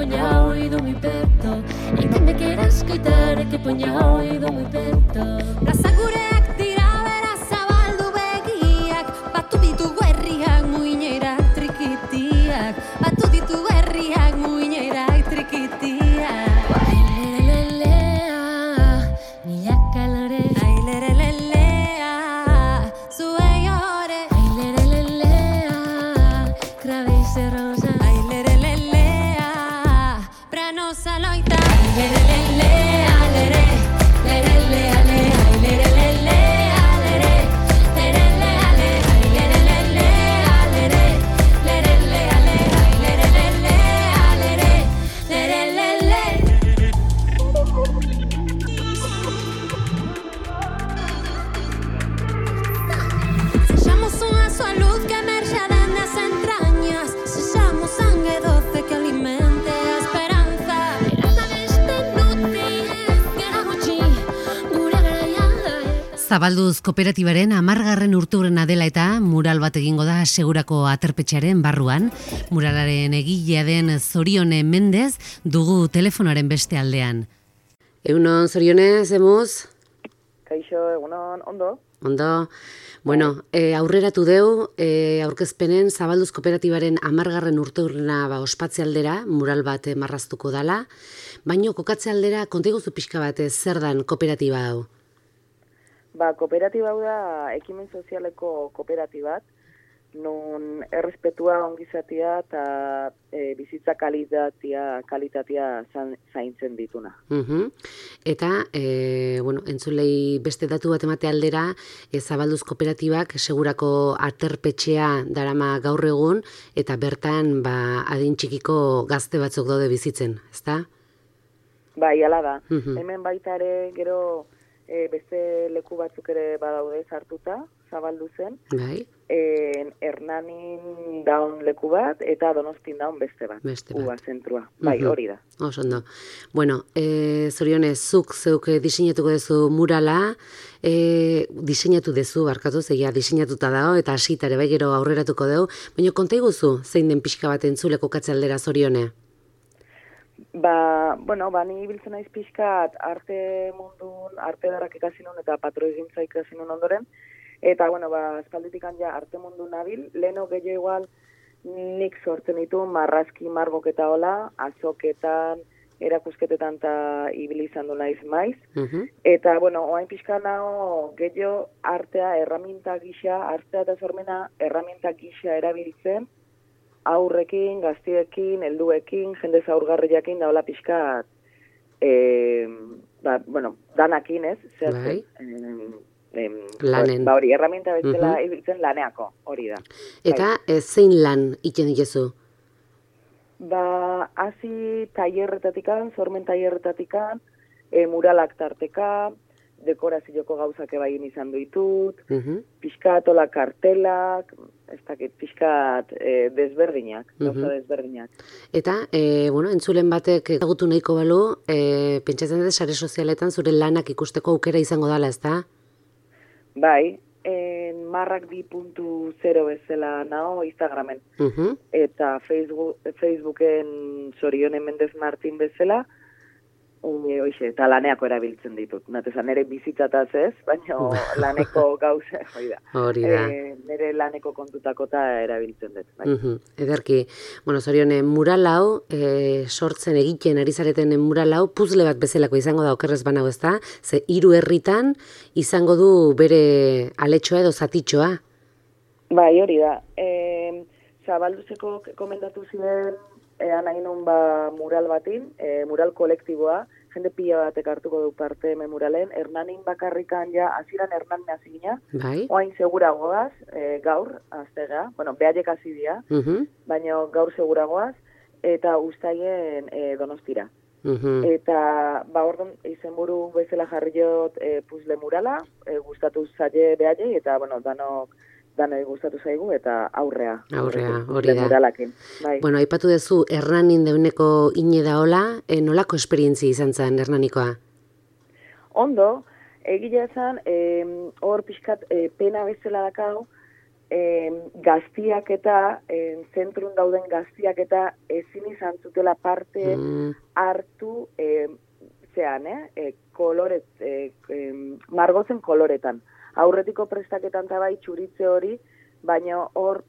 ponga oído muy perto. Y que me quieras quitar, que ponga oído muy perto. Plaza gureak dira bera zabaldu begiak. Batu ditu herriak muinerak trikitiak. Batu ditu herriak muinerak trikitiak. Ailelelelea, milaka lore. Ailelelelea, zue ore. Ailelelelea, krabize rosa. Ailelelelea, pranosa loita. Ailelelelea, lere, lerelea, le. Ailelelelea, lere, lerelea, le. Ailelelelea, lere, lerelea, le. Ailelelelea, lere, lerelele. Sellamos unha súa luz que emerxa dende as entrañas. Sellamos sangue doce que alimente a esperanza. Eralda beste inútil, gara gutxi, gure garaia. Zabalduz kooperatibaren 10. urteurrena dela eta mural bat egingo da Segurako aterpetxearen barruan. Muralaren egilea den Zorione Mendez dugu telefonoaren beste aldean. Egunon, Zorione, zemuz? Kaixo, egunon, ondo? Ondo. Bueno, aurreratu deu, aurkezpenen Zabalduz kooperatibaren 10. urteurrena ospatze aldera, mural bat marraztuko dala, baino kokatze aldera konteiguzu pixka bat zer dan kooperatiba hau? Kooperatiba hau da ekimen sozialeko kooperatibat, non errespetua ongizatia eta bizitza kalitatea zaintzen dituna. Eta, entzulei beste datu bat emate aldera, Zabalduz kooperatibak Segurako aterpetxea darama gaur egun, eta bertan adin txikiko gazte batzuk daude bizitzen, ezta? Bai, hala da. Hemen baita ere gero beste leku batzuk ere badaude sartuta, Zabalduzen. Bai. Hernanin daun leku bat, eta Donostin daun beste bat. Uba zentrua. Bai, hori da. Oso ondo. Bueno, Zorione, zuk zeuk diseinatuko duzu murala, diseinatu duzu, barkatu, zeia diseinatuta dago, eta hasitare bai gero aurreratuko dugu, baina konta iguzu zein den pixka bat entzuleko katzaldera, Zorione? Ni biltzen naiz pixkat arte mundun, arte darrak ikasi nun eta patroigintza ikasi nun ondoren. Eta, espalditik ja arte mundu nabil, leheno gehiago igual nik sortzen ditu marrazki margoketa hola, azoketan, erakusketetan eta ibili izan du naiz maiz. Eta, oain pixka nago gehiago artea erraminta gisa, artea eta sormena erraminta gisa erabiltzen, aurrekin, gaztiekin, helduekin, jende zaurgarriakin da hola pixka, danakin ez, lanen. Hori, erraminta bezala ibiltzen laneako, hori da. Eta zein lan iten dituzu? Hasi tailerretatikan, sormen tailerretatikan, muralak tarteka, dekorazioko gauzak egin izan ditut, pixkat ola kartelak, ez dakit, pixkat desberdinak, gauza desberdinak. Eta, entzulen batek ezagutu nahiko balu, pentsatzen dut sare sozialetan zure lanak ikusteko aukera izango dela, ez da? Bai, marrak 2.0 bezala nago Instagramen. Eta Facebooken Zorione Mendez Martin bezala, eta laneako erabiltzen ditut. Natezan, nire bizitzataz ez, baina laneko gauza, hori da. Nire laneko kontutako eta erabiltzen dut. Ederki, Zorione, mural hau, sortzen egiten ari zareten mural hau, puzle bat bezalako izango da okerrez banago ez da, ze 3 herritan izango du bere aletxoa edo zatitxoa. Bai, hori da. Zabalduzeko komendatu ziren nahi nun mural batin, mural kolektiboa, jende pila batek hartuko du parte muralen, Hernanin bakarrikan aziran Hernanin azigina, oain seguragoaz, gaur, aztega, behaiek azidia, baina gaur seguragoaz, eta ustaien Donostira. Eta, orduan, izenburu bezala jarriot puzle murala, gustatu zaie behaiei, eta, danoi gustatu zaigu eta aurrea, hori da. Aipatu duzu Hernanin deuneko ine da hola, nolako esperientzia izan zen Hernanikoa? Ondo, egile esan, hor pixkat pena bezala dakau, gaztiak eta zentrun dauden gaztiak eta ezin izan zutela parte hartu koloret, margotzen koloretan. Aurretiko prestaketan eta bai txuritze hori, baina hor,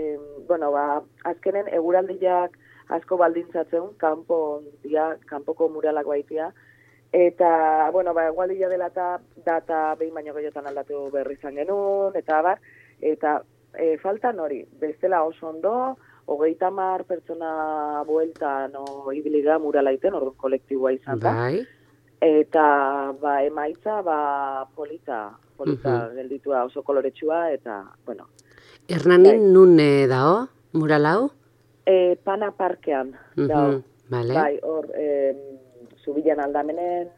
azkenen eguraldiak asko baldintzatzen, kanpoko muralak baitia, eta, egualdia dela eta data behin baino gehiotan aldatu berri izan genuen, eta bar, eta faltan hori, bestela oso ondo, 30 pertsona bueltan ibiliga muralaiten, orduan kolektiboa izan da. Bai. Eta emaitza polita gelditua, oso koloretsua, eta, Hernanin nun dao, mural hau? Pana parkean dao. Vale. Bai, hor, Zubilan aldamenen,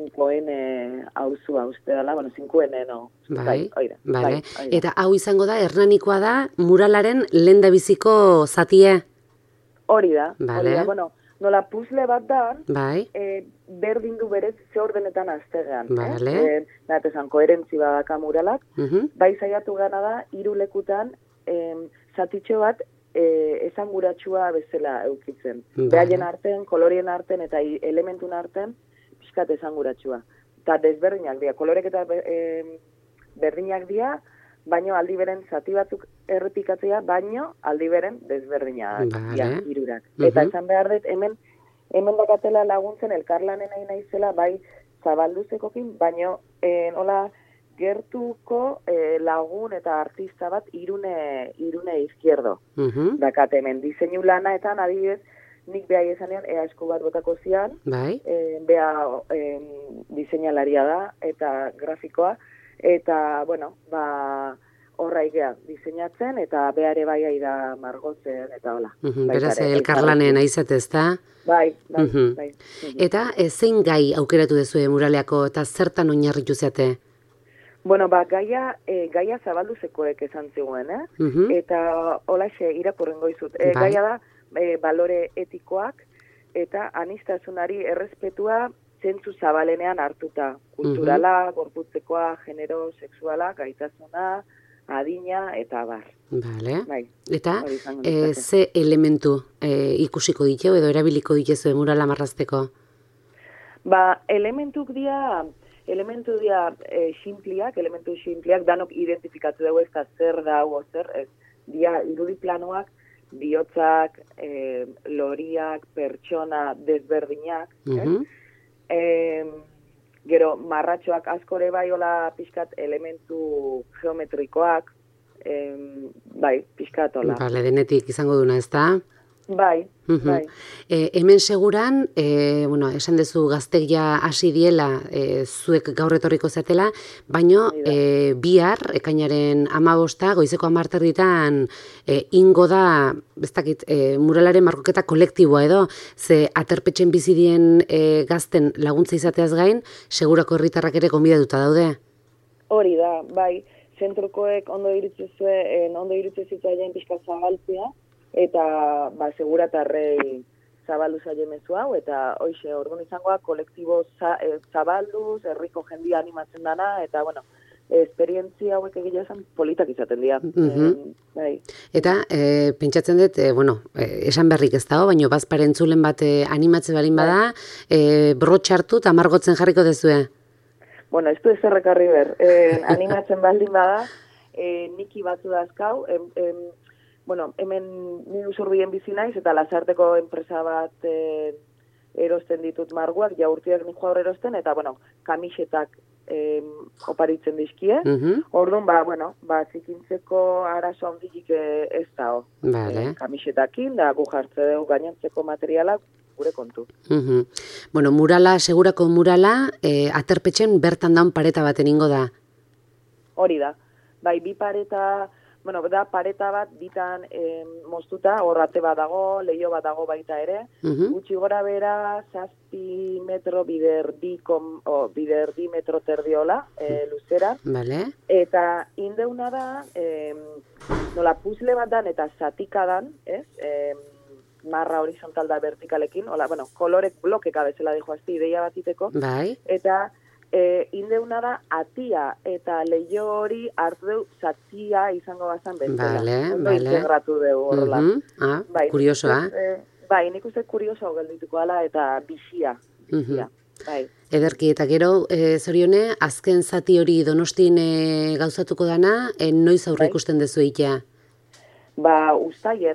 5N hauzua uste dela, 5N no. Bai, oida. Vale. Eta hau izango da, Hernanikoa da, muralaren lehendabiziko zatie? Hori da, vale. Nola puzle bat da, bai. Berdin du berez ze ordenetan aztegean. Vale. Esan, koherentzi badaka muralak, bai saiatu gana da, 3 lekutan, zatitxo bat, esanguratsua bezala eukitzen. Behaien arten, kolorien arten eta elementun arten, pixkat esanguratsua. Eta desberdinak dira, kolorek eta berdinak dira, baino aldi beren zati batzuk errepikatzea, baino aldi beren desberdinak dira, hirurak. Eta esan behar dut, hemen dakatela laguntzen elkarlanen nahi naizela, bai zabalduzekokin, baino hola gertuko lagun eta artista bat irune izquierdo. Dakat hemen diseinu lanaetan adibidez, nik beha esanean esku bat botako zian, beha diseinalaria da eta grafikoa, eta, horra igea diseinatzen, eta behare bai da margotzen, eta hola. Beraz, elkarlanen aizat ez da? Bai. Eta zein gai aukeratu dezue muraleako, eta zertan oinarritu zeate? Gaia zabalduzekoek esan ziguen, eta holaxe irakurrengo izut. Gaia da, balore etikoak, eta aniztasunari errespetua zentzu zabalenean hartuta. Kulturala, gorputzekoa, genero, sexuala, gaitasuna, adina, eta bar. Vale. Eta, ze elementu ikusiko ditu edo erabiliko dituzu murala marrazteko? Elementu dira simpliak, danok identifikatu dugu ez da zer da hau zer, dira irudiplanoak, bihotzak, loriak, pertsona desberdinak, gero marratxoak askore bai hola pixkat elementu geometrikoak, pixkat hola. Bale, denetik izango duna ez da? Bai. Hemen seguran, esan dezu gaztegia hasi diela, zuek gaur etorriko zatela, baino bihar, ekainaren 15, goizeko 10 ingo da, ez dakit, muralaren markoketa kolektiboa edo, ze aterpetxen bizidien gazten laguntza izateaz gain, segurako herritarrak ere gonbidatuta daude? Hori da, bai, zentrukoek ondo irutzezitzaien pixka zabaltzea, eta seguratarrei zabaldu zaile mezu hau, eta hoxe, orduan izangoa, kolektibo zabalduz, herriko jendia animatzen dana, eta, esperientzia hauek egila esan politak izaten dira. Eta, pentsatzen dut, esan berrik ez dago, baina bazparen entzulen bat animatze balin bada, brotxartu eta margotzen jarriko dezue? Ez du ezerrekarri ber. Animatzen baldin bada, niki batzu dazkau, hemen ni Usurbien bizi naiz eta Lasarteko enpresa bat erosten ditut marguak, jaurtiak nik hor erosten, eta, kamisetak oparitzen dizkie. Orduan, zikintzeko arazo handirik ez dago. Kamisetakin, da gu jartze dugu gainontzeko materialak gure kontu. Murala, segurako murala, aterpetxen bertan daun pareta baten ingo da? Hori da. Bi pareta... da pareta bat bitan moztuta, horrate bat dago, leio bat dago baita ere, gutxi gora bera, 7 metro biderdi metro terdiola, luzera, eta indeuna da, nola puzle bat dan eta zatika dan, marra horizontal da vertikalekin, kolorek blokeka bezala dijo azti ideia bat iteko, eta Indeuna da atia eta leio hori hartu deu zatia izango bazan bezala. Bale. Integratu dugu horrela. Kuriosoa. Nik uste kurioso geldituko ala eta bizia. Bai. Ederki, eta gero, Zorione, azken zati hori Donostin gauzatuko dana, noiz aurre ikusten dezu itea? Uztaien,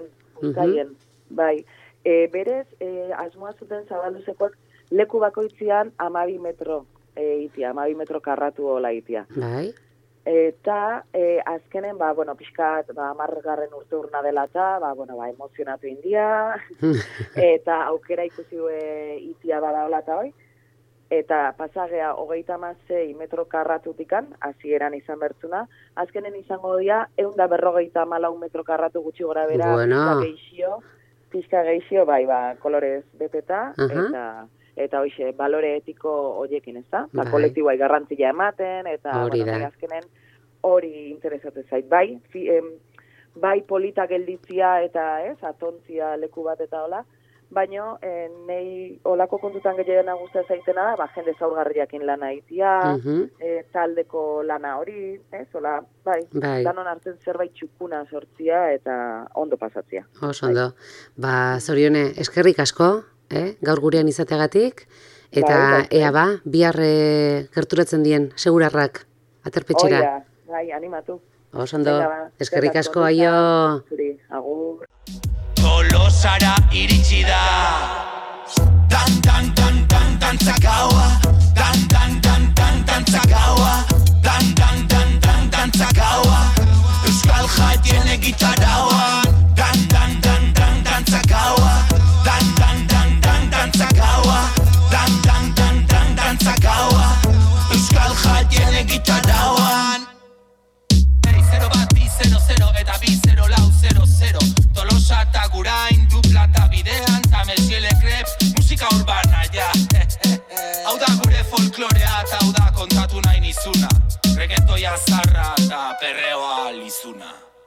bai. Berez, asmoa zuten Zabalduzekoak leku bakoitzian 12 metro itia, 12 metro karratu hola itia. Bai. Eta azkenen, pixkat, 10. urte urna dela eta, emozionatu india, eta aukera ikusi itia badaola eta hoi, eta pasagea 36 metro karratutikan, hasieran izan bertzuna, azkenen izango dira, 154 metro karratu gutxi gora bera, pixka geixio, kolorez beteta, eta hoxe, balore etiko horiekin, ez da? Kolektiboa garrantzia ematen, eta azkenen hori interesatu zait. Bai polita gelditzia eta atontzia leku bat eta hola, baina nei olako kontutan gehiagena guztia zaitena da, jende zaurgarriakin lana itia, taldeko lana hori, danon hartzen zerbait txukuna sortzia eta ondo pasatzia. Oso ondo. Zorione, eskerrik asko, gaur gurean izateagatik, eta bihar gerturatzen dien, segurarrak, aterpetxera. Bai, animatu. Oso ondo, eskerrik asko, aio. Agur. Tolosara iritsi da. Tan tan tan tan tan zakaua. Tan tan tan tan tan zakaua. Tan tan tan tan tan zakaua. Euskal jatien egitaraua. Tan tan tan tan tan zakaua. Tan tan tan tan tan zakaua. Tan tan tan tan tan zakaua. Euskal jatien egitaraua. 0 bat 0 eta 2 lau 0 Tolosa eta Gurain dupla eta bidean ta Mesiele Krep musika urbana ja. Hau da gure folklorea eta hau da kontatu nahi nizuna. Reggaetoia zarra eta perreoa lizuna.